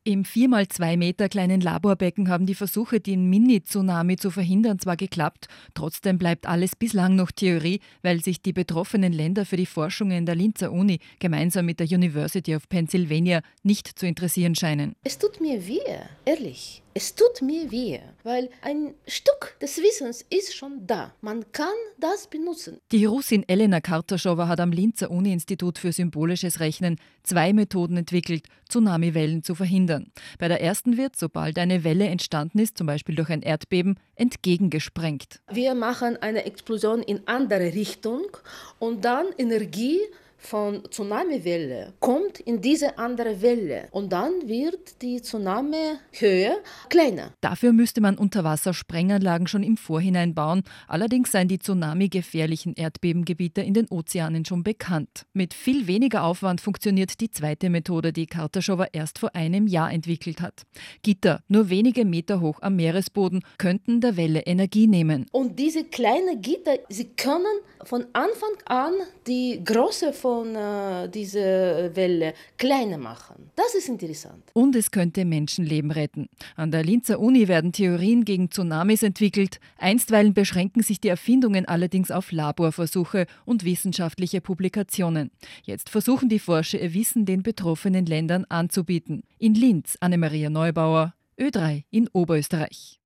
Im 4x2 Meter kleinen Laborbecken haben die Versuche, den Mini-Tsunami zu verhindern, zwar geklappt, trotzdem bleibt alles bislang noch Theorie, weil sich die betroffenen Länder für die Forschungen der Linzer Uni gemeinsam mit der University of Pennsylvania nicht zu interessieren scheinen. Es tut mir weh, ehrlich. Es tut mir weh, weil ein Stück des Wissens ist schon da. Man kann das benutzen. Die Russin Elena Kartaschowa hat am Linzer Uni-Institut für symbolisches Rechnen 2 Methoden entwickelt, Tsunamiwellen zu verhindern. Bei der ersten wird, sobald eine Welle entstanden ist, zum Beispiel durch ein Erdbeben, entgegengesprengt. Wir machen eine Explosion in andere Richtung und dann Energie von Tsunamiwelle kommt in diese andere Welle und dann wird die Tsunami-Höhe kleiner. Dafür müsste man Unterwassersprenganlagen schon im Vorhinein bauen. Allerdings seien die tsunami-gefährlichen Erdbebengebiete in den Ozeanen schon bekannt. Mit viel weniger Aufwand funktioniert die zweite Methode, die Kartaschowa erst vor einem Jahr entwickelt hat. Gitter, nur wenige Meter hoch am Meeresboden, könnten der Welle Energie nehmen. Und diese kleinen Gitter, sie können von Anfang an die Größe von dieser Welle kleiner machen. Das ist interessant. Und es könnte Menschenleben retten. An der Linzer Uni werden Theorien gegen Tsunamis entwickelt. Einstweilen beschränken sich die Erfindungen allerdings auf Laborversuche und wissenschaftliche Publikationen. Jetzt versuchen die Forscher, ihr Wissen den betroffenen Ländern anzubieten. In Linz, Annemaria Neubauer, Ö3 in Oberösterreich.